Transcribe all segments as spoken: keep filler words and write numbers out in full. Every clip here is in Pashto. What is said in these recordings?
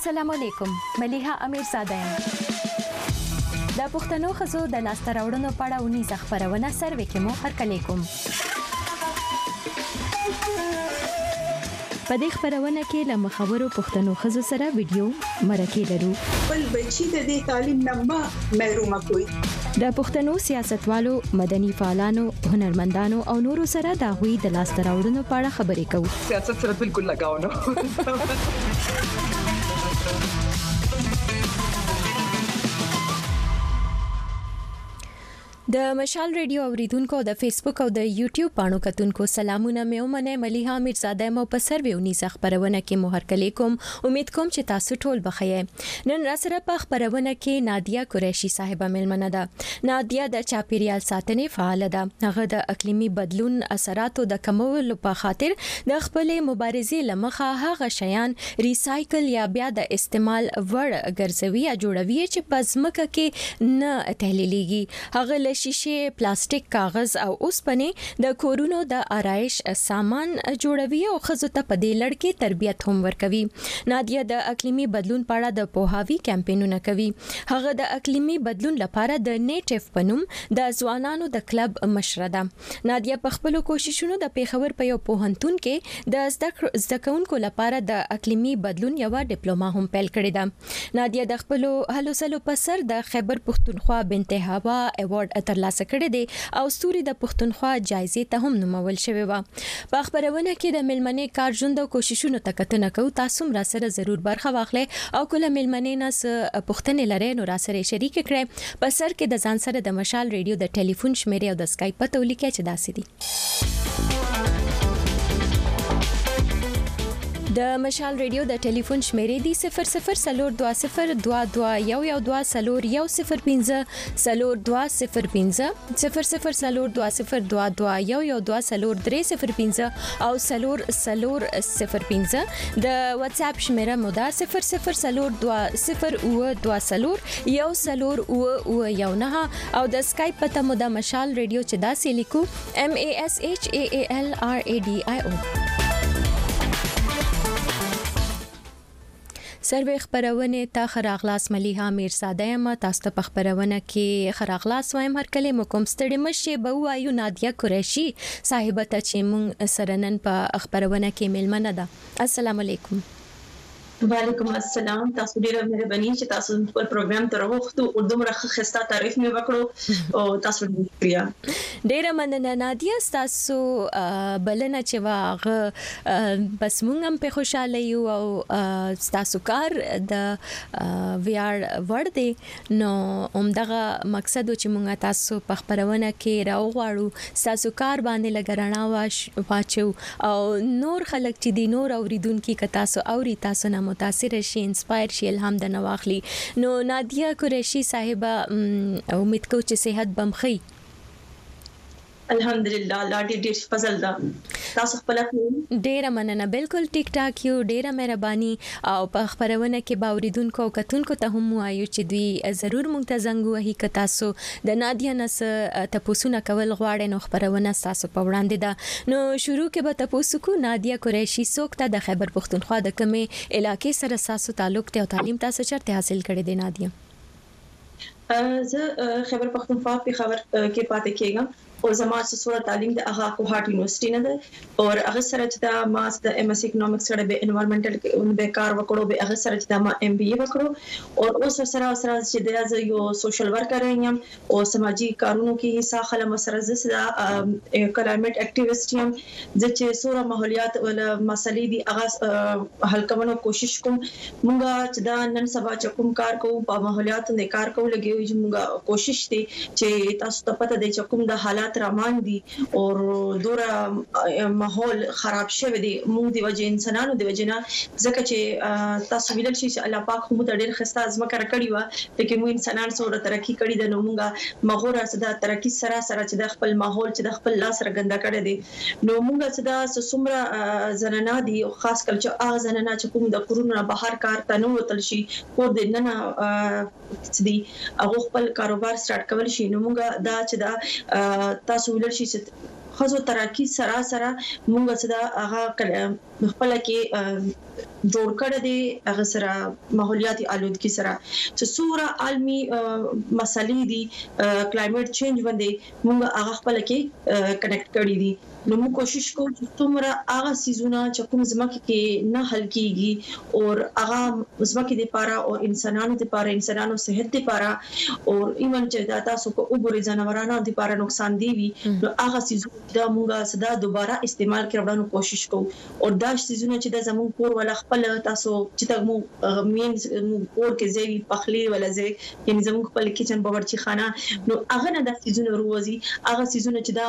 السلام علیکم ملیحه امیرزاده یم د پښتنو ښځو د لاسته راوړنو په اړه ونیزه خپرونه سروې کې مو هرکلی کوم. په دې خپرونه کې له مخورو پښتنو ښځو سره ویډیو مرکې لرو. بل بچی د دې تعلیم نه محروم کوي. د پښتنو سیاستوالو، مدني فعالانو، هنرمندانو او نورو سره د غوي د لاسته راوړنو په اړه خبرې کوو. سیاست سره بالکل لگاو نه. د مشال ریډیو اوریدونکو د فیسبوک او د یوټیوب پاڼو کتونکو سلامونه مې ومنه. ملیحه امیرزاده مو په سروې ونیزه خبرونه کې مو هرکلی کوم. امید کوم چې تاسو ټول بخیر. نن را سره په خبرونه کې نادیه قریشي صاحبہ ملمنه ده. نادیه د چاپیریال ساتنې فعال ده. هغه د اقلیمي بدلون اثراتو د کمولو په خاطر د خپل مبارزې لمخه هغه شیان ریسایکل یا بیا د استعمال وړ ګرځوي یا جوړوي چې په ځمکه کې نه تحلیلېږي. هغه شیشه، پلاستیک، کاغذ او اوسپنې د کورونو د آرایش سامان جوړوي او خزو ته په دې لړ کې تربیت هم ورکوي. نادیه د اقلیمي بدلون په اړه د پوهاوي کمپاینونه کوي. هغه د اقلیمي بدلون لپاره د نیټیف پنوم د ځوانانو د کلب مشره ده. نادیه په خپل کوششونو د پیښور په یو پوهنتون کې د زده کوونکو لپاره د اقلیمي بدلون یو ډیپلوما هم پیل کړې ده. نادیه د خپل هلو سلو په سر د خیبر پښتونخوا بنت هوا ایوارډ ترلاسه کړی دی او ستوري د پښتونخوا جایزې ته هم نومول شوی و. په خبرونه کې د ملمنې کار ژوند او کوششونو ته کتنه کوو. تاسو را سره ضرور برخه واخلئ او کله ملمنې ناس پښتنې لري نو را سره شریک کړئ. په سر کې د ځان سره د مشال ریډیو د ټلیفون شمیرې او د اسکایپ په تولیکه چې داسې دي. د مشال ریډیو د ټلیفون شمیرې دی صفر صفر سلور دوا صفر دوا دوا یو یو دوا سلور یو صفر پنځه سلور دوا صفر پنځه صفر صفر سلور دوا صفر دوا دوا یو یو دوا سلور درې صفر پنځه او سلور سلور صفر پنځه. د واتس اپ شمیره مو دا صفر صفر سلور دوا صفر او دوا سلور یو سلور او او یو نه او د اسکایپ پته مو د مشال ریډیو چې دا سې لیکو M A S H A A L R A D I O. سروې خبرونه ته خراغلاس ملیحه امیرزاده یم. تاسو ته په خبرونه کې خراغلاس وایم. هر کله مو کوم ستړي مشه به وایو نادیه قریشي صاحبہ ته چې مون سرنن په خبرونه کې ملمنه ده. السلام علیکم. وعلیکم السلام. تاسو ډیره مهرباني چې تاسو خپل پروګرام ته راوښتو. اردو مرخه خسته تعریف مې وکړو او تاسو ډیره ډیره مننه نادیه. تاسو بلنه چې واغه بس مونږ هم په خوشاله یو او تاسو کار د وی آر ور دی نو همدغه مقصد چې مونږ تاسو په خبرونه کې راوغواړو. تاسو کار باندې لګرانه واچو او نور خلک چې دی نور اوریدونکو کې تاسو اوري تاسو نه متاثر شي، انسپایر شي، الهام د نواخلي. نو نادیه قریشي صاحبہ امید کو چې صحت بمخي. الحمدلله الله دې ډېر فضل ده. تاسو خپل ډېر مننه. بالکل ټیک ټاک یو. ډېر مهرباني او په خبرونه کې باوریدونکو او کتونکو ته هم وایو چې دوی ضرور مونږ ته زنګ وهي که تاسو د نادیه نس تاسو نه کول غواړئ نو خبرونه تاسو په وړاندې ده. نو شروع کې به تاسو کو نادیه قریشي څوک ته د خیبر پښتونخوا د کومې علاقې سره تاسو تعلق ته او تعلیم تاسو چرته حاصل کړی دی نادیه؟ زه خیبر پښتونخوا په خبر کې پاتې کېږم او زما سره تعلیم د هغه کوهاټ یونیورسيټي نه ده او هغه سره چې دا ما د ایم ایس اکونومکس سره به انوایرنمنټل کې به کار وکړو. به هغه سره چې دا ما ایم بي اي وکړو او اوس سره سره چې د یو سوشل ورکر یم او سماجی کارونو کې حصہ خلم سره زسدا کلایمټ اکټیویسټ یم. چې سوره ماحولیات ول مسلې دي هغه حل کولو کوشش کوم. مونږه چې دا نن سبا چې کوم کار کوو په ماحولیات نه کار کوو لګي چې مونږه کوشش دي چې تاسو ته پته دی چې کوم د حالات رامان دي او دورا ماحول خراب شوی دی. موږ دی وجه انسانانو دی وجه نه ځکه چې تاسو ویل شي چې الله پاک هم ته ډېر خسته ازمکه کړی و لکه موږ انسانان سره ترقی کړی د نو موږ مغور سره ترقی سره سره چې د خپل ماحول چې د خپل لاس سره ګنده کړی دی نو موږ چې دا څومره زنانه دي او خاص کل چې هغه زنانه چې کوم د کورونو بهر کار ته نو وتل شي کور د نن چې دی هغه خپل کاروبار سٹارټ کول شي نو موږ دا چې دا تاسو ویل شي چې خزو ترقی سره سره مونږ صدا هغه خپل کې جوړ کړه دي هغه سره ماحولیاتي آلودګي سره چې سوره عالمي مسلې دي کلایمټ چینج باندې موږ هغه خپل کې کنیکټ کړی دي نو موږ کوشش کوو چې څومره هغه سيزونه چې کوم ځمکه کې نه حل کیږي او هغه ځمکه د لپاره او انسانانو لپاره انسانانو صحت لپاره او ایمن چې دا تاسو کو وګورئ ځناورانو لپاره نقصان دی وي نو هغه سيزونه د موږ صدا دوباره استعمال کړو کوشش کوو او دا سيزونه چې د زموږ کور ولا خپل تاسو چې تاسو مو مين کور کې ځای پخلی ولا ځای یعنی زموږ خپل کچن باورچی خانه نو هغه نه د سيزونه روزي هغه سيزونه چې دا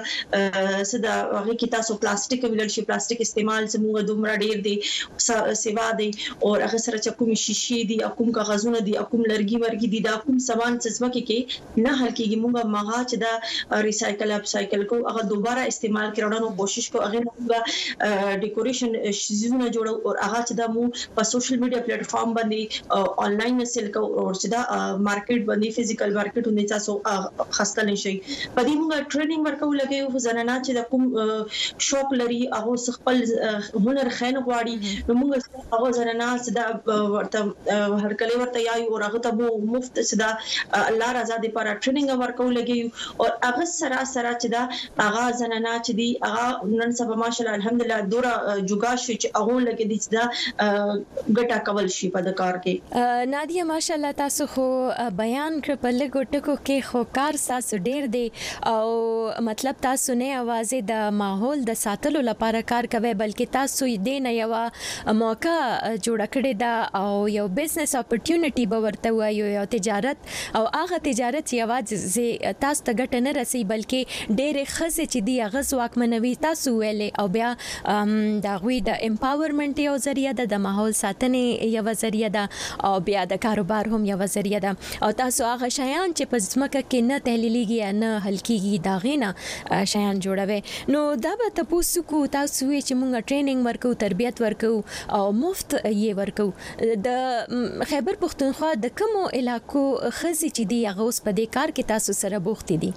موږ دا هغه کې تاسو پلاستیک ویلل شي پلاستیک استعمال زموږ دومره ډیر دی سیوا دی او هغه سره چې کوم شیشې دي کوم کاغذونه دي کوم لرګي ورګي دي دا کوم سامان څه کې نه حل کېږي موږ ماغه چې دا ریسایکل اپ سایکل کو هغه دوباره استعمال کړو کوشش کو هغه موږ ډیکوریشن شیزونه جوړو او هغه چې دا مو په سوشل میډیا پلیټ فارم باندې آنلاین سیل کو او چې دا مارکیټ باندې فزیکل مارکیټ باندې تاسو خاصه نشي په دې موږ ټریننګ ورکو لګیو زنانه چې کوم شوق لري هغه خپل هنر خین غواړي نو موږ هغه زنانه صدا ورته هر کله ورته یای او هغه ته مفت صدا الله رضا دي پر ټریننګ ورکو لګي او هغه سره سره چې دا هغه زنانه چې دي هغه نن سبا ماشاءالله الحمدلله دورا جوګا شي چې هغه لګي دي صدا ګټه کول شي په کار کې نادیه ماشاءالله تاسو خو بیان کړ په لګوټکو کې خو کار تاسو ډیر دی او مطلب تاسو نه आवाज د ماحول د ساتلو لپاره کار کوي بلکې تاسو دې نه یو موقع جوړ کړی دا او یو بزنس اپورتونټی به ورته وایو یو تجارت او هغه تجارت یوازې تاسو ته ګټه نه رسي بلکې ډېرې ښځې چې دی هغه ځواکمنوي تاسو ویلې او بیا د هغوی د امپاورمنټ یو ذریعہ ده د ماحول ساتنې یو ذریعہ ده او بیا د کاروبار هم یو ذریعہ ده او تاسو هغه شیان چې په ځمکه کې نه تحلیلیږي نه حل کیږي دا غینه شیان جوړوي نو دا به تاسو کو تاسو چې موږ ټریننګ ورکو تربیت ورکو او مفت یې ورکو د خیبر پختونخوا د کومو علاقو خزي چې دی هغه اوس په دې کار کې تاسو سره بوخت دي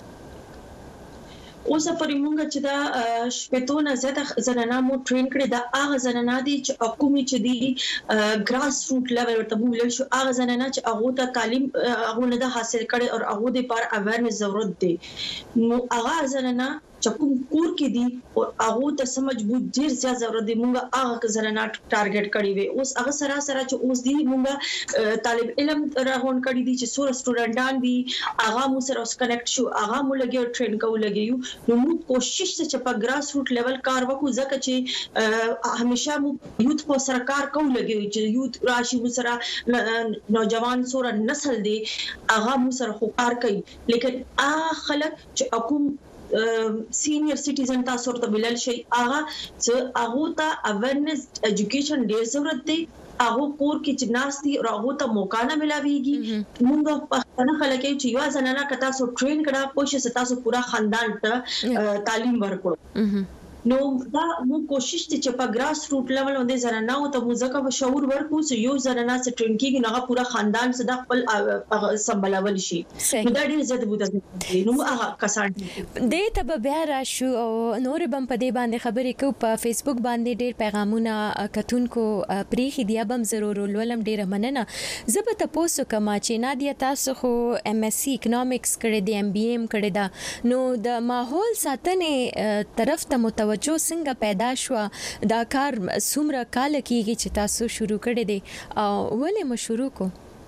اوس پرې مونږ چې دا شپتونه زده زنانه مو ټرین کړی دا هغه زنانه دي چې حکومت چې دي ګراس روټ لیول ورته ویل شو هغه زنانه چې هغه ته تعلیم هغه نه ده حاصل کړي او هغه د پر اویرنس ضرورت دي نو هغه زنانه چې کوم کور کې دي او هغه ته سمجھ بوج ډیر زیات ضرورت دي مونږ هغه زنانه ټارګټ کړی وي اوس هغه سره سره چې اوس دي مونږ طالب علم راغون کړی دي چې سور سټوډنټان دي هغه مو سره اوس کنیکټ شو هغه مو لګي ټرین کو لګیو نو موږ کوشش چې په ګراس روټ لیول کار وکړو ځکه چې همیشه مو یوت په سرکار کو لګیو چې یوت راشي مو سره نوجوان سور نسل دي هغه مو سره خو کار کوي لیکن هغه خلک چې حکومت سینیئر سټیزن تاسو ورته بلل شي هغه چې هغه ته اویرنس ایجوکیشن ډیر ضرورت دی هغه کور کې چې ناشتي او هغه ته موقع نه ملاويږي موږ په خپل خلک چې یو ځنانه کتا سو ټرین کړه پوښښ تاسو پورا خاندان ته تعلیم ورکړو نو دا مو کوشش چې په ګراس روټ لیول باندې زنانه او ته موزیکا شعور ورکو چې یو زنانه چې ټرین کیږي نو پورا خاندان صدا خپل سمبلول شي دا ډیر زیات بوده نو هغه کسان دې ته بیا راشو او نور بم په دې باندې خبرې کو په فیسبوک باندې ډیر پیغامونه کتونکو پریخي دی بم ضرور ولولم ډیر مننه زه به تاسو کما چې نادیه تاسو خو ام اس سی اکونومکس کړی دی ام بی ایم کړی دا نو د ماحول ساتنې طرف ته متوجه جو څنګه پیدا شو دا کار څومره کال کېږي چې تاسو شروع کړی دی او ولې مو شروع کو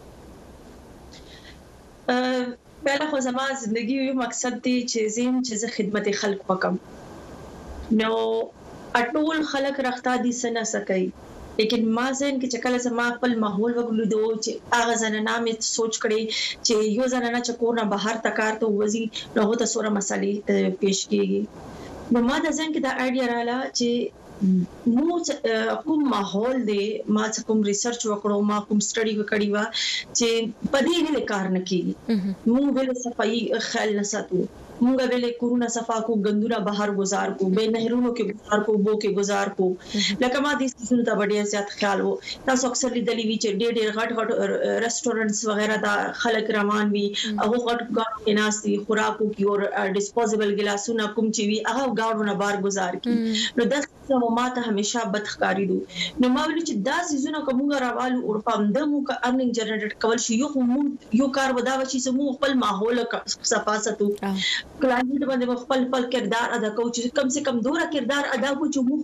بله خو زما زندگی یو مقصد دی چې زم چې خدمت خلق وکم نو اټول خلق رختا دي سنه سکی لیکن ما زین کې چې کله زما خپل ماحول وګلو دو چې هغه زنانه مې سوچ کړي چې یو زنانه چې کور نه بهر تکار ته وځي نو هغه ته سوره مسالې پیش کیږي نو ما د ځین کې دا آیډیا رااله چې مو کوم ماحول دی ما کوم ریسرچ وکړو ما کوم سټډي وکړی و چې په دې نه کار نه کیږي مو به صفائی خیال نه ساتو مونږ ویلې کورونا صفا کو غندونه بهر گزار کو به نهرونو کې گزار کو بو کې گزار کو لکه ما دې څه ته ډېر زیات خیال وو تاسو اکثر لیدلې وی چې ډېر ډېر غټ غټ ریسټورانټس وغیرہ دا خلک روان وي هغه غټ غټ اناستي خوراکو کی اور ډیسپوزیبل ګلاسونه کوم چې وی هغه گاډونه بار گزار کی نو د څه ماته همیشه بدخکاری دو نو ما ویل چې دا سيزونه کومه راوالو او پامدمو کا ارننګ جنریټ کول شي یو یو کار ودا وشي سمو خپل ماحول صفا ستو کلاینټ باندې خپل خپل کردار ادا کوو چې کم سے کم دوره کردار ادا کوو چې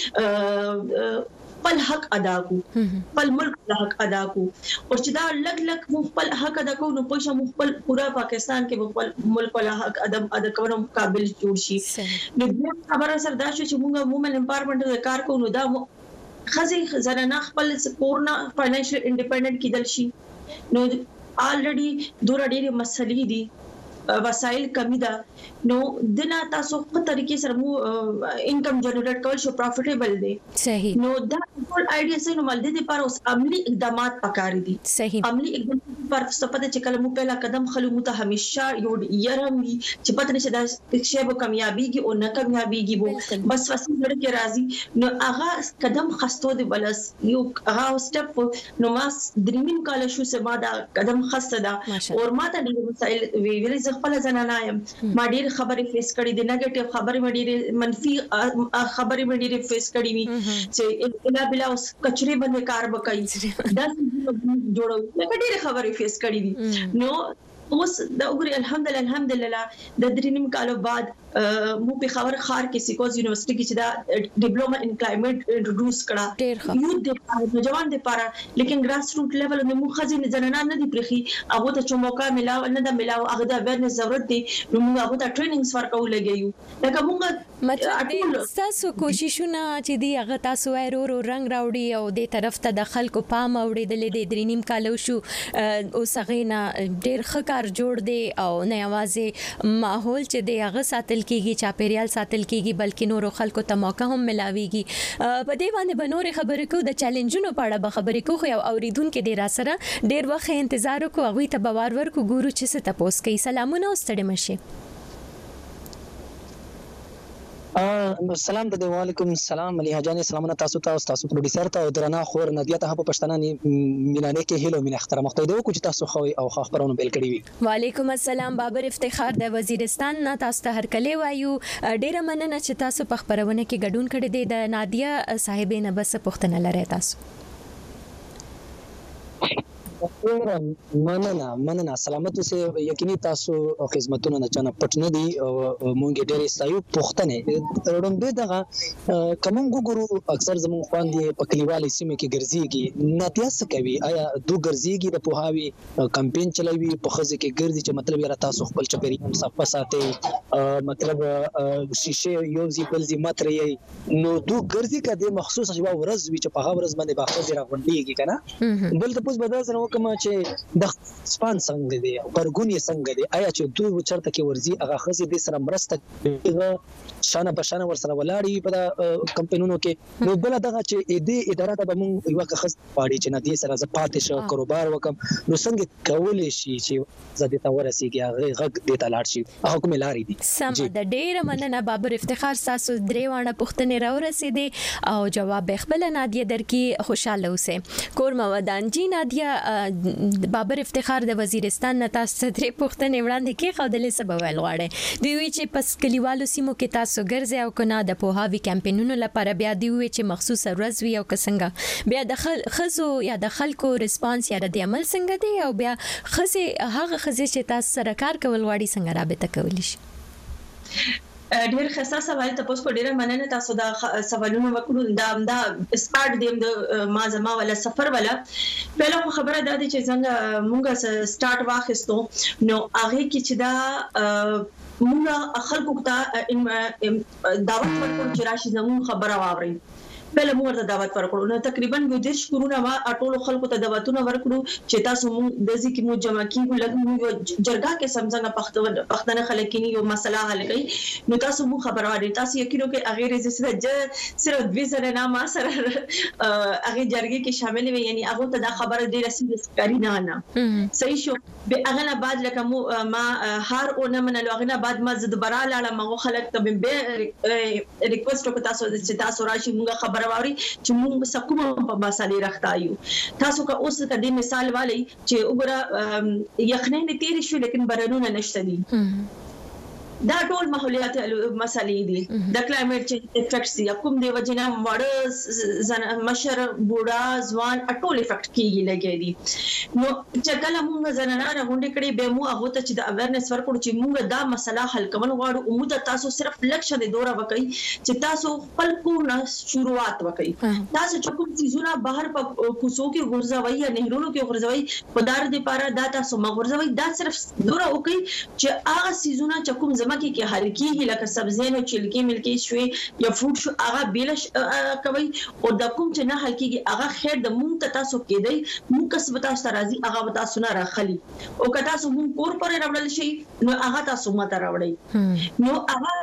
خپل خپل حق ادا کو خپل ملک حق ادا کو او چې دا لګ لګ مو خپل حق ادا کو نو پښه مو خپل پورا پاکستان کې خپل ملک ولا حق ادا ادا کولو قابل جوړ شي نو د خبره سره دا شو چې موږ وومن امپاورمنت د کار کوو نو دا خزي زنانه خپل سپورنا فاینانشل انډیپندنٹ کیدل شي نو الریډي دوه ډېر مسلې دي وسایل کمی ده نو دنا تاسو په طریقې سره مو انکم جنریټ کول شو پروفیټیبل دي صحیح نو دا ټول آیډیا سره نو مل دي پر اوس عملی اقدامات پکاري دي صحیح عملی اقدامات پر څه چې کله مو پهلا قدم خلو مو ته همیشه یو يرم چې پته نشه دا شی به کامیابیږي او نه کامیابیږي وو بس وسې لړ کې راضي نو هغه قدم خستو دي بلس یو هغه سټپ نو ما درېمین کال شو سما دا قدم خسته دا او ما ته ډېر مسایل ویل خپل زنانه یم ما ډېر خبرې فیس کړې دي نیگیټیو خبرې مې ډېر منفي خبرې مې ډېر فیس کړې وي چې الا بلا اوس کچري باندې کار وکړي دا جوړو لکه ډېر خبرې فیس کړې دي نو اوس دا وګورئ الحمدلله الحمدلله د درېنیم کالو بعد مو په خبر خار کې سیکوز یونیورسيټي کې چې دا ډیپلوما ان کلایمټ انټروډوس کړه یو د نوجوان د پاره لیکن ګراس روټ لیول د مو خزینه زنانه نه دی پرخي هغه ته چې موقع ملاو نه دا ملاو هغه د اویرنس ضرورت دی نو موږ هغه ته ټریننګز ورکول لګیو لکه موږ مطلب تاسو کوششونه چې دی هغه تاسو ورو رنگ راوړي او د طرف ته د خلکو پام اوړي د درېنیم کالو شو او سغینا ډېر خکار جوړ دی او نه یوازې ماحول چې دی هغه ساتل کیږي چاپیریال ساتل کیږي بلکې نورو خلکو ته موقع هم ملاويږي په دې باندې بنور خبرې کو د چیلنجونو په اړه به خبرې کو خو یو اوریدونکو ډیر سره ډیر وخت انتظار کو هغه ته باور ورکو ګورو چې څه تاسو کوي سلامونه واستړي مشه سلام د وعلیکم السلام مليحه جان سلامونه تاسو ته او تاسو پروډوسر ته او درنه خور نادیه ته په پښتنه مینانه کې هلو مين اختر مختیدو کو چې تاسو خو او خبرونه بیل کړی وي وعلیکم السلام بابر افتخار د وزیرستان نه تاسو ته هر کله وایو ډیره مننه چې تاسو په خبرونه کې ګډون کړی دی د نادیه صاحبې نه بس پښتنه لري تاسو مننه مننه سلامت اوسه یقیني تاسو خدمتونه نه چنه پټ نه دي مونږ ډېر ستایو پښتنه روندې دغه کوم ګورو اکثر زمون خواندې په کلیوالي سیمه کې ګرځيږي ناتیاس کوي آیا دو ګرځيږي د پوهاوی کمپاین چلوي په خزه کې ګرځي چې مطلب یې تاسو خپل چپریان صفه ساتي مطلب شیشه یو ځی بل ځی ماتري نو دو ګرځي کده مخصوص شوا ورځ وی چې په هغه ورځ باندې باخذ راغونډيږي کنه بل ته پوس بدل کوم چې د سپان څنګه دی پرګونی څنګه دی آیا چې دوی چرته کې ورزي هغه خزي د سره مرسته شانه بشانه ور سره ولاړی په کمپاینونو کې نو بل دغه چې دې اداره ته موږ یو خز پاړي چې نه دې سره ز پاتې شو کاروبار وکم نو څنګه کولای شي چې زده تا ورسیږي هغه غږ دې ته لاړ شي هغه کوم لارې دي سم د ډېر مننه بابر افتخار تاسو دریوانه پښتنې راو رسیدي او جواب خپل نادیه درکې خوشاله اوسه کورما ودان جی نادیه بابر افتخار د وزیرستان نه تاسو درې پښتنې وړاندې کې خودلې سبب ویل غواړي دوی وی چې پس کلیوالو سیمو کې تاسو ګرځي او کنه د پوهاوی کمپاینونو لپاره بیا دی وی چې مخصوص ورځ وی او څنګه بیا د خزو یا د خلکو ریسپانس یا د عمل څنګه دی او بیا خزي هغه خزي چې تاسو سره کار کول غواړي څنګه رابطه کولی شي ډېر خاصه سوال تاسو کو ډېر مننه تاسو دا سوالونه وکړو دا دا سپارټ دیم د ما زما ولا سفر ولا پهله خبره ده چې څنګه مونږه سٹارټ واخستو نو هغه کې چې دا مونږه خلکو ته دعوت ورکړو چې راشي زموږ خبره واوري بل مو ورته دعوت ورکړو نو تقریبا یو دیش کرونا ما ټول خلکو ته دعوتونه ورکړو چې تاسو مو د ځکه مو جمع کیږو لګ مو جرګه کې سمځنه پښتون پښتنه خلک کې یو مسله حل کړي نو تاسو مو خبر وایي تاسو یقینو کې هغه رجسټر صرف دوی سره نه ما سره هغه جرګه کې شامل وي یعنی هغه ته دا خبره دی رسید کاری نه نه صحیح شو به هغه نه بعد لکه مو ما هر او نه منلو هغه نه بعد ما زد براله ما خلک ته به ریکوست وکړ تاسو چې تاسو راشي موږ خبره واري چې موږ سکوم په مسالې راختایو تاسو کا اوس د دې مثال والی چې وګوره یخنۍ تیر شو لیکن بارانونه نشته دي دا ټول ماحولیات مسالې دي د کلایمټ چینج افیکټس دي کوم دی وجنه مړ زن مشر بوډا ځوان ټول افیکټ کیږي لګي دي نو چې کله موږ زنانه راغونډې کړي به مو هغه ته چې د اویرنس ورکړو چې موږ دا مسله حل کول غواړو عمود تاسو صرف لکشه د دوره وکړي چې تاسو خپل کورونه شروعات وکړي تاسو چې کوم چیزونه بهر په کوڅو کې ورځوي یا نهرونو کې ورځوي په دار د پاره دا تاسو مغورځوي دا صرف دوره وکړي چې هغه چیزونه چې کوم مکه کې هر کیږي لکه سبزینو چلکی ملکی شوي یا فروټ شو هغه بیلش کوي او د کوم چې نه هل کیږي هغه خیر د مونږ ته تاسو کېدی مونږ کسب تاسو راځي هغه تاسو نه راخلي او که تاسو مونږ کور پر راوړل شي نو هغه تاسو ماته راوړي نو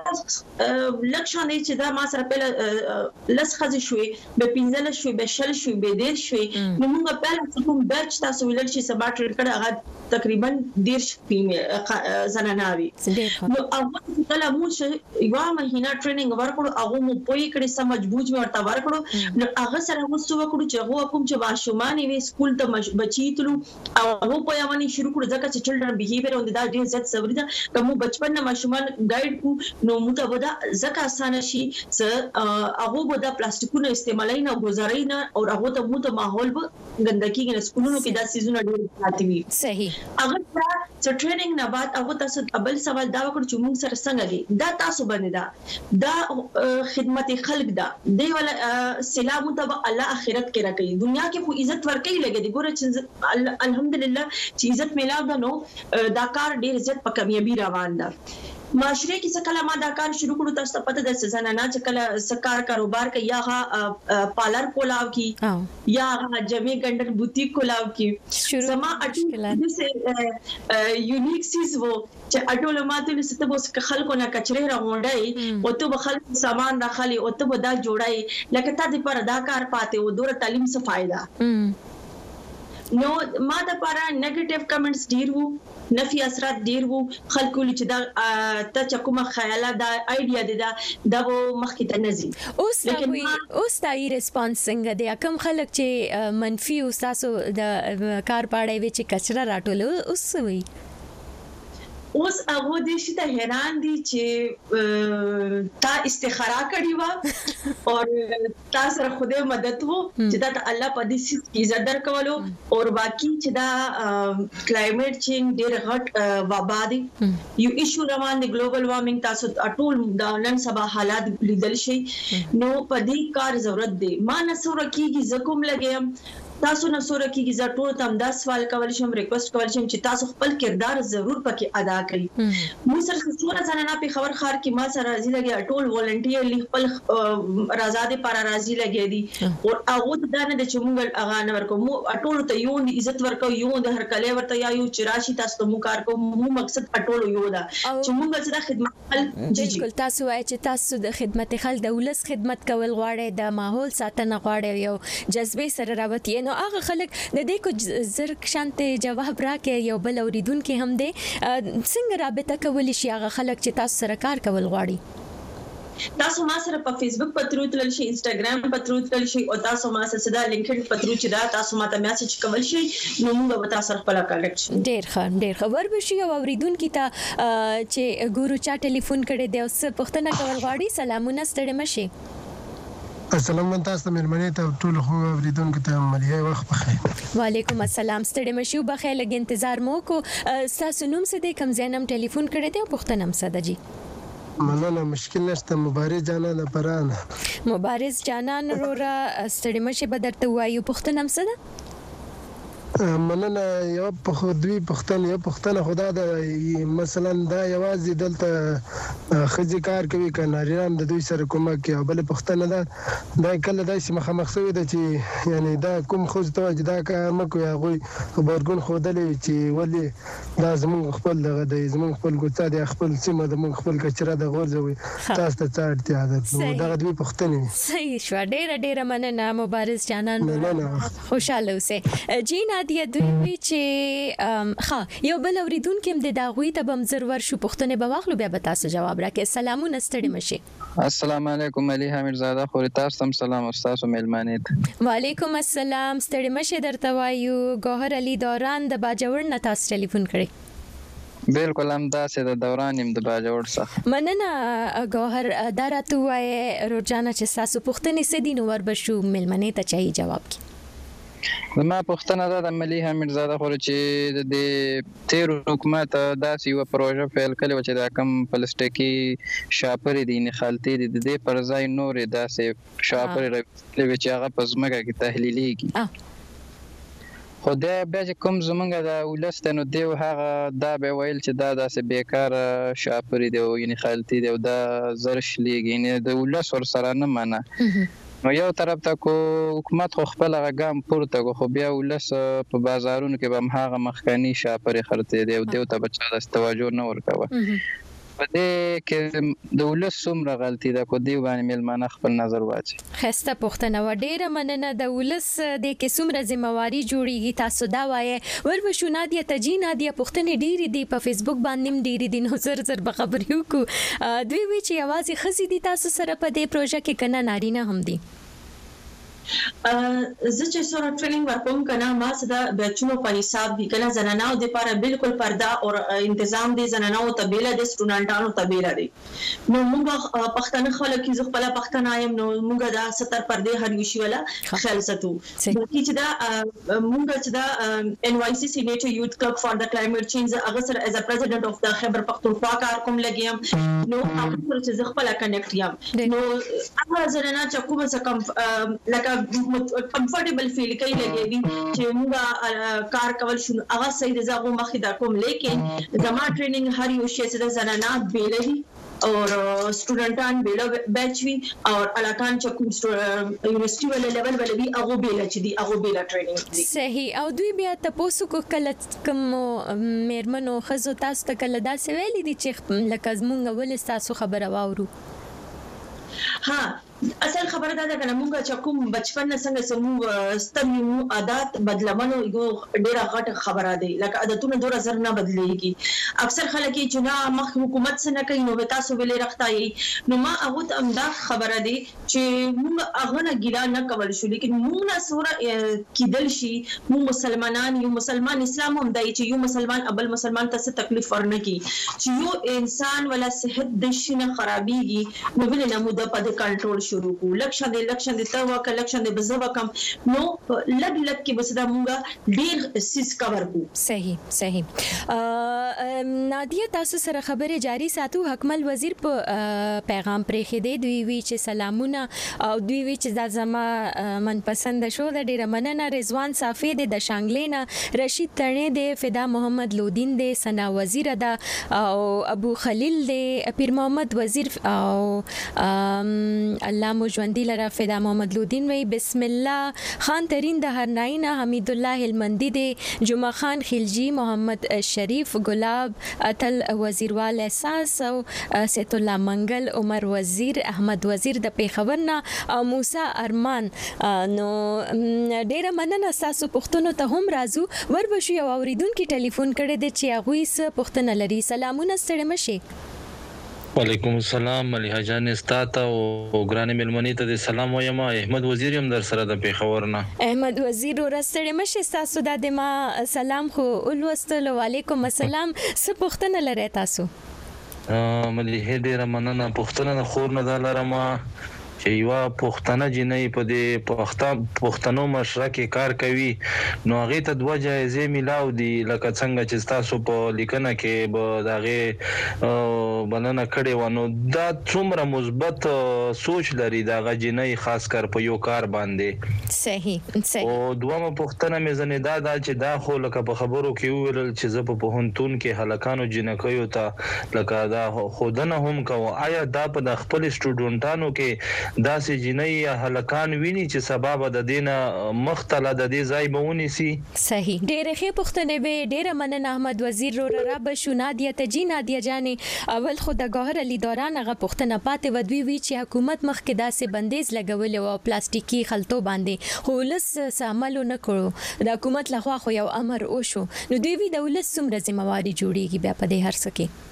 هغه لکشن دی چې دا ما سره په لس خزي شوي به پینځل شوي به شل شوي به ډیر شوي نو مونږ په کوم بیچ تاسو ویل شي سبا ټریډ کړه هغه تقریبا ډیر فیمیل زناناوي نو هغه کله مو چې یو مهینه ټریننګ ورکړو هغه مو پوي کړي سمجھ بوج مې ورته ورکړو نو هغه سره مو څه وکړو چې هغه کوم چې ماشومان وي سکول ته بچی تلو او هغه په یوانی شروع کړو ځکه چې چلډرن بیهیویر اون دا ډیر زیات سوري دا کوم بچپن نه ماشومان ګایډ کو نو مو ته ودا ځکه اسانه شي چې هغه ودا پلاستیکونه استعمالای نه گزارای نه او هغه ته مو ته ماحول به ګندګي نه سکولونو کې دا سيزونه ډیر ساتي وي صحیح هغه چې ټریننګ نه بعد هغه تاسو ابل سوال دا وکړو چې موږ سره څنګه دي دا تاسو باندې دا دا خدمت خلق دا دی ولا سلام تبع الله اخرت کې راکړي دنیا کې خو عزت ورکړي لګي ګوره چې الحمدلله چې عزت ملاو ده نو دا کار ډیر عزت په کمیابی روان ده معاشره کې څه کله ما دا کار شروع کړو تاسو ته پته ده چې زنانه چې کله سکار کاروبار کوي یا ها پالر کولاو کی یا ها جمعي ګندر بوتیک کولاو کی سما اټو سے یونیک چیز وو چې اټول ماته ست بوس خلکو نه کچره راغونډای او ته بخل سامان راخلي او ته ودا جوړای لکه تا دې پر دا کار پاتې او دور تعلیم څه فائدہ نو ما د پاره نیگیټیو کمنټس ډیر وو نفي اثرات ډیر وو خلکو چې دا ته چې کومه خیالات دا ایډیا دي دا د مخکې ته نزي اوس لیکن اوس تای ریسپانس څنګه دی کوم خلک چې منفي او تاسو د کار پاړې وچ کچرا راټول اوس وي اوس هغه دې شي ته حیران دي چې تا استخاره کړی و او تا سره خدای مدد وو چې دا الله په دې عزت درکولو او باقي چې دا کلایمټ چینج ډېر غټ وبا دي یو ایشو روان دي ګلوبل وارمنګ تاسو ټول دا نن سبا حالات لیدل شي نو په دې کار ضرورت دی ما نه سره کیږي زکم لګیم تاسو نه سره کیږي زه ټول تم دا سوال کول شم ریکوست کول شم چې تاسو خپل کردار ضرور پکې ادا کړئ مو سره څوره ځنه په خبر خار کې ما سره راځي لګي ټول والنټیرلی خپل رضا دې پر راځي لګي دي او هغه دا نه چې موږ هغه نه ورکو مو ټول ته یو عزت ورکو یو د هر کله ورته یا یو چراشي تاسو ته مو کار کو مو مقصد ټول یو دا چې موږ څه خدمت بالکل تاسو وایي چې تاسو د خدمت خلک د ولس خدمت کول غواړي د ماحول ساتنه غواړي یو جذبه سره راوتی نو هغه خلک د دې کو زرک شانته جواب راکې یو بل اوریدونکو هم دي څنګه رابطه کولی شي هغه خلک چې تاسو سره کار کول غواړي تاسو ما سره په فیسبوک په ترو تل شي انستګرام په ترو تل شي او تاسو ما سره صدا لینکډ په ترو چې دا تاسو ما ته میسج کول شي نو موږ به تاسو خپل کانټیکټ شي ډیر ښه ډیر ښه وربشي او اوریدونکو ته چې ګورو چا ټلیفون کړي دی او څه پوښتنه کول غواړي سلامونه ستړي مشي السلام علیکم تاسو مېرمنې ته ټول خو اوریدونکو ته ملي وخت بخیر وعلیکم السلام ستړي مشو بخیر لګ انتظار مو کو تاسو نوم څه دې کم زینم ټلیفون کړی دی او پوښتنه هم ساده جی مننه مشکل نشته مبارز جانان پرانه مبارز جانان رورا ستړي مشي بدرته وایو پوښتنه هم ساده مننه یو په خودوی پښتنه یو پښتنه خدا د مثلا دا یوازې دلته خځې کار کوي کنه ریان د دوی سره کومه کې بل پښتنه دا دا کله دا چې مخامخ شوی د چې یعنی دا کوم خځ ته دا کار مکو هغه خبرګون خودلې چې ولی دا زمون خپل دغه د زمون خپل ګوتا د خپل سیمه د مون خپل کچره د غورځوي تاسو ته څارتیا ده دا دوی پښتنه صحیح شو ډېر ډېر مننه مبارز جانان خوشاله اوسه جی نادیه دوی وی چې ښه یو بل اوریدونکو هم د داغوي ته بم ضرور شو پښتنه به واخلو بیا به تاسو جواب راکړئ. سلامونه ستړي مشه. السلام علیکم ملیحه میرزاده خو تاسو هم سلام استاد ملمانیت. وعلیکم السلام ستړي مشه درته وایو. ګوهر علي دوران د باجوړ نه تاسو ټلیفون کړی. بالکل هم داسې د دوران يم د باجوړ څخه. مننه ګوهر دا راته وایي روزانه چې تاسو پښتنې سدي نو ور بشو ملمنې ته چي جواب کی. زما پښتنه ده د ملیحه میرزاده خو چې د تیر حکومت داسې یو پروژه فعال کړي چې د کم پلاستیکي شاپري دي نه خالتي دي د پر ځای نور داسې شاپري لوي چې هغه پزماګه کې تحلیلي کی. خو دا به کوم زمونږ د ولستانو دی هغه دا به ویل چې دا داسې بیکار شاپري دی یعنی خالتي دی دا زرش لیږي یعنی د ولس ور سره نه منه. نو یو طرف ته کو حکومت خو خپل غام پورته خو بیا ولس په بازارونو کې به هغه مخکنی شاپري خرته دی او دیو ته بچا د توجه نه ورکوه. په دې کې د ولس څومره غلطي ده کو دی باندې ملمانه خپل نظر واچي. خسته پښتنه و ډیره مننه د ولس د کې څومره ذمہواری جوړیږي تاسو دا وایي ور وشو نادیه تجی نادیه پښتنه ډیری دی په فیسبوک باندې ډیری دی نو زر زر به خبر یو کو دوی وی چې आवाज خزي دي تاسو سره په دې پروژه کې کنه نارینه هم دي. زه چې سره ټریننګ ورکوم کنه ما صدا بچونو په حساب دي کنه زنانو د لپاره بالکل پردا او تنظیم دي زنانو ته بیل د سټوډنټانو ته بیل دي. نو موږ پښتنه خلک چې خپل پښتنه ایم نو موږ دا ستر پردې هر وشي ولا خیال ساتو. بلکې چې دا موږ چې دا ان واي سي سینیټر یوث کلب فار د کلایمټ چینج هغه سره ایز ا پریزیډنټ اف د خیبر پختونخوا کار کوم لګیم نو هغه سره چې خپل کنیکټ یم نو هغه زنانه چې کوم څه کم لکه کمفورټیبل فیل کوي لګي چې موږ کار کول شو هغه صحیح د زغو مخې دا کوم لیکن زما ټریننګ هر یو شی چې زنانه بیلوي اور سټوډنټان بیل بیچ وی اور علاقان چې کوم یونیورسيټي ول لیول ول وی هغه بیل چې دی هغه بیل ټریننګ دی. صحیح او دوی بیا تاسو کو کله کوم میرمنو خزو تاسو ته کله دا سویل دي چې لکه زمونږ ول تاسو خبره واورو. ها اصل خبره دا ده کنه مونږ چې کوم بچپن څنګه سمو ستمو عادت بدلمنو یو ډیره غټه خبره ده لکه عادتونه ډیره زر نه بدلېږي. اکثر خلک چې نه مخ حکومت څنګه کوي نو تاسو ویلې راختای نو ما هغه ته امدا خبره دي چې مونږ هغه نه ګیلا نه کول شو لیکن مونږ نه سوره کېدل شي مونږ مسلمانان یو مسلمان اسلام هم دی چې یو مسلمان ابل مسلمان ته څه تکلیف ورنه کی چې یو انسان ولا صحت د شنه خرابيږي نو ولې نه مو د پد کنټرول شروع کو لکشن دې لکشن دې تا وک لکشن دې بزو کم نو لګ لګ کې بس دا مونږه ډیر سیس کور کو. صحیح صحیح نادیه تاسو سره خبره جاری ساتو حکمل وزیر په پیغام پرې خېده دوی وی چې سلامونه او دوی وی چې د زما من پسند شو د ډیر مننه رضوان صافی د شانګلینا رشید تڼې د فدا محمد لودین د سنا وزیر د او ابو خلیل د پیر محمد وزیر او الله مجوندی لرا فدا محمد لودین وی بسم الله خان ترین د هرناین حمید الله المندی د جمعه خان خلجی محمد شریف گلاب اتل وزیروال احساس او سید الله منګل عمر وزیر احمد وزیر د پیښورنا او موسی ارمان. نو ډیره مننه تاسو پښتنو ته هم راځو ور بشو یو اوریدونکو ټلیفون کړی د چې هغه یې پښتنه لري. سلامونه ستړي مشه. وعلیکم السلام ملیحه جان استاته او ګرانه ملمنې ته سلام وایم. احمد وزیر هم در سره د پیښورنا. احمد وزیر ورستړي مشه تاسو د ما سلام خو ولوستل. وعلیکم السلام څه پښتنه لري تاسو؟ ملیحه ډیره مننه پښتنه خور نه دلارم چې یو پښتنه جنې په دې پښتون پښتنو مشره کې کار کوي نو هغه ته دوه جایزې ملاو دي لکه څنګه چې تاسو په لیکنه کې به داغه بلنه کړې ونه دا څومره مثبت سوچ لري دا غجنې خاص کر په یو کار باندې. صحیح صحیح. او دوه پښتنه مې زنه دا دا چې دا خو لکه په خبرو کې ویل چې زه په پوهنتون کې هلکانو جنکیو ته لکه دا خودنه هم کوم آیا دا په خپل سټوډنټانو کې داسې جنۍ یا هلکان ویني چې سبب د دینه مختله د دې ځای بهونی سي. صحیح. ډېر ښه پوښتنه به ډېر مننه احمد وزیر رو را بشو. نادیه تجی نادیه جانې اول خو د گوهر علي دوران هغه پوښتنه پاتې ودوي وی چې حکومت مخکې داسې بندیز لګول او پلاستیکي خلطو باندې خو لس عمل نه کړو. د حکومت لخوا خو یو امر وشو نو دوی وی د ولس څومره ذمہواری جوړیږي بیا په دې هر څه کې؟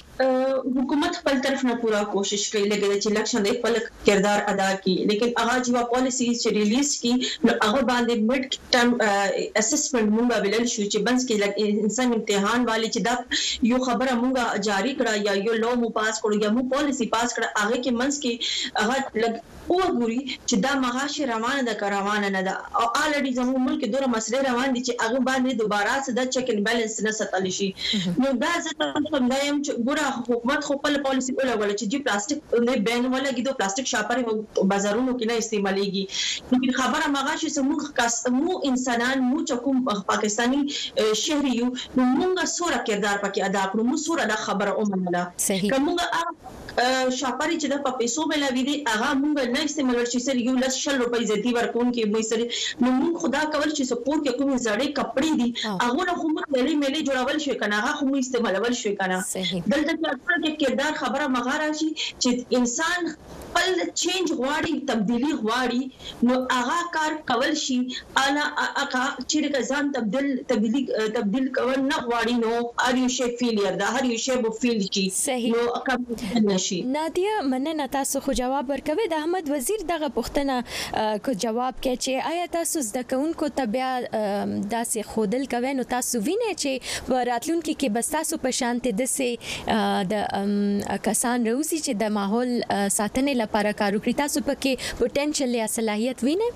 حکومت خپل طرف نه پورا کوشش کوي لګي چې الیکشن د خپل کردار ادا کړي لیکن هغه چې پالیسی چې ریلیز کی نو هغه باندې مډ ټرم اسسمنت مونږه ویل شو چې بنس کې انسان امتحان والی چې دا یو خبره مونږه جاری کړه یا یو لو مو پاس کړو یا مو پالیسی پاس کړه هغه کې منس کې هغه لګ او ګوري چې دا مغاش روانه ده روانه نه ده او الریډي زموږ ملک دوره مسله روان دي چې هغه باندې دوباره څه د چیک ان بیلانس نه ساتل شي. نو دا ځکه کوم دایم چې ګوره حکومت خپل پالیسی ولول چې جی پلاستیک نه بین ولګي دو پلاستیک شاپر بازارونو کې نه استعماليږي. لیکن خبره مغاش سمو کاس مو انسانان مو چکم پاکستانی شهري یو نو موږ سوره کردار پکې ادا کړو مو سوره دا خبره اومنه کومه شاپری چې د پیسو ملاوي دي هغه موږ نه استعمال شي سر یو لس شل روپۍ زیاتی ورکون کې مې سره نو موږ خدا کول چې سپورټ کې کوم زړې کپڑے دي هغه نه خو موږ ملي ملي جوړول شي کنه هغه خو استعمالول شي کنه دلته کې کردار خبره مغاره شي چې انسان خپل چینج غواړي تبدیلی غواړي نو هغه کار کول شي انا هغه چې ځان تبدیل تبدیلی تبدیل کول نه غواړي نو هر یو شی فیلیر دا هر یو شی بو فیل کی نو کوم نشي. نادیه مننه تاسو خو جواب ورکوي. د احمد وزیر دغه پوښتنه کو جواب کې چې آیا تاسو زده کوونکو ته بیا داسې خودل کوي نو تاسو وینئ چې راتلونکي کې بس تاسو په شانته د سه د کسان روزي چې د ماحول ساتنې لپاره کار وکړي تاسو پکې پوتنشل یا صلاحیت وینئ؟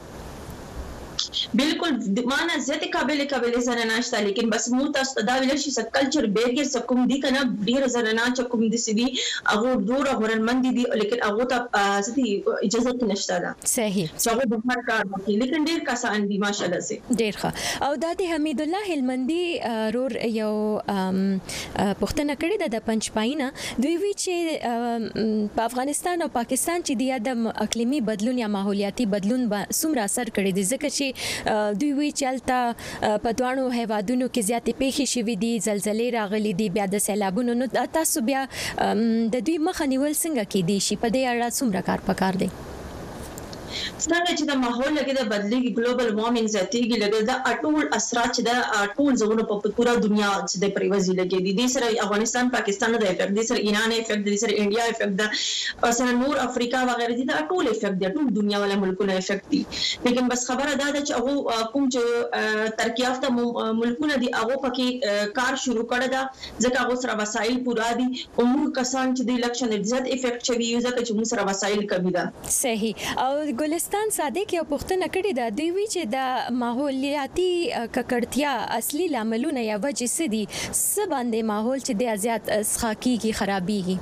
بالکل معنا زیات قابل قابل زنانه شته لیکن بس مو تاسو دا ویل شي چې کلچر بیریئر سکوم دي کنه ډیر زنانه چې کوم دي سدي هغه ډور هورنمند دي لیکن هغه ته ستي اجازه نشته ده. صحیح. هغه د هر کار کوي لیکن ډیر کسان دي ماشاءالله سي ډیر ښه. او د حمید الله هلمندي رور یو پښتنه کړی د پنځپاینه دوی وی چې په افغانستان او پاکستان چې د ادم اقلیمی بدلون یا ماحولیاتي بدلون سمره اثر کړی دي ځکه چې دوی وی چلتا په دوانو هیوادونو کې زیاتې پیښې شوې دي زلزلې راغلي دي بیا د سیلابونو نو تاسو بیا د دوی مخه نیول څنګه کې دي شي په دې اړه څومره کار پکار دی؟ څنګه چې د ماحول لګي د بدلېږي ګلوبل وارمنګ زیاتېږي لګي دا اټول اثرات چې د ټول زونو په پوره دنیا چې د پریوزي لګي دي د سره افغانستان پاکستان د افیکټ دي سره ایران افیکټ دي سره انډیا افیکټ ده سره نور افریقا وغیرہ دي دا ټول افیکټ دي ټول دنیا ولا ملکونه افیکټ دي لیکن بس خبره دا ده چې هغه کوم چې ترقی یافته ملکونه دي هغه پکې کار شروع کړی دا ځکه هغه سره وسایل پورا دي او موږ کسان چې د الیکشن عزت افیکټ چوي ځکه چې موږ سره وسایل کمی ده. صحیح. او ګلستان صادق یو پوښتنه کړې ده دوی وی چې د ماحولیاتي ککړتیا اصلي لاملونه یا وجې څه دي څه باندې ماحول چې د زیات اسخاکیږي خرابېږي؟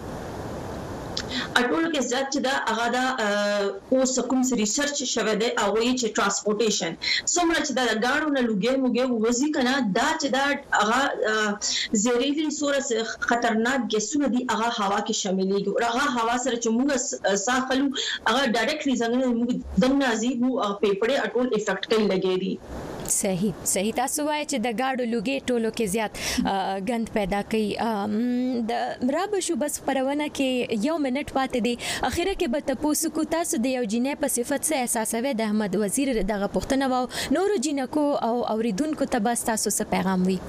اټول کې زیات چې دا هغه دا او سکوم ریسرچ شوه دی او یې چې ترانسپورټیشن څومره چې دا غاړو نه لوګي موګي وځي کنه دا چې دا هغه زهريلي سورس خطرناک ګیسونه دي هغه هوا کې شاملېږي او هغه هوا سره چې موږ ساخلو هغه ډایرکټلی څنګه موږ د نازي وو پیپړې اټول افیکټ کوي لګي دي. صحیح صحیح. تاسو وایي چې د گاډو لوګي ټولو کې زیات غند پیدا کوي د مرابه شو بس پرونه کې یو منټ پاتې دی اخیره کې به تاسو کو تاسو د یو جنې په صفت څه احساسوي د احمد وزیر دغه پښتنه وو نور جنکو او اوریدونکو ته بس تاسو څه پیغام وي؟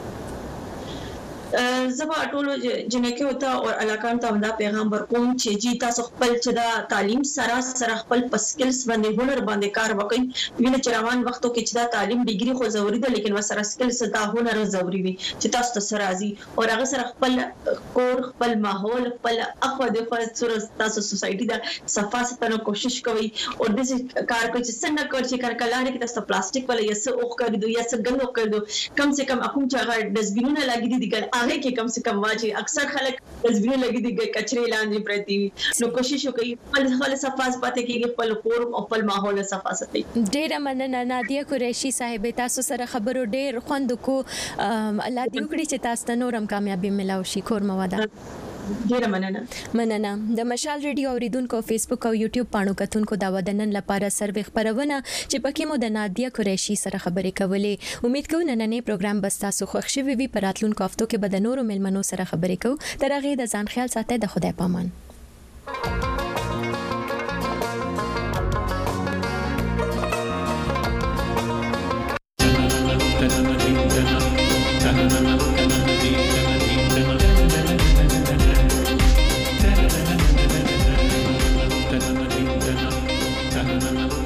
زما ټول جنکه وتا او علاقان ته دا پیغام ورکوم چې جی تاسو خپل چې دا تعلیم سره سره خپل پسکلز باندې هنر باندې کار وکړئ ویني چې روان وختو کې چې دا تعلیم ډیګري خو ضروري ده لیکن وسره سکلز دا هنر ضروري وي چې تاسو ته سره راځي او هغه سره خپل کور خپل ماحول خپل اخو د فرصت تاسو سوسايټي دا صفا ستنه کوشش کوي او د کار کوي چې څنګه کوي چې کار کلاره کې تاسو پلاستیک ولا یسه اوخ کړی دوی یسه ګندو کړو کم سے کم اكو چې هغه ډسبینونه لګی دي ګل هغه کې کم سے کم واچي اکثر خلک ډسبینونه لګی دي کچري لاندې پرتی نو کوشش وکړي خپل خپل صفا پاتې کېږي خپل کور او خپل ماحول صفا ساتي. ډېر مننه نادیه قریشي صاحب تاسو سره خبرو ډېر خوند کو الله دې وکړي چې تاسو ته نورم کامیابی ملاوي شي کور مواده. ډیره مننه مننه د مشال ریډیو اوریدونکو فیسبوک او یوټیوب پاڼو کتونکو دا ودنن لپاره سروې خبرونه چې پکې مو د نادیه قریشي سره خبرې کولې امید کوم نننې پروګرام بس تاسو خوښ شوي وي په راتلونکو هفتو کې به د نورو ملمنو سره خبرې کوو تر هغه د ځان خیال ساتئ د خدای پامان Thank you.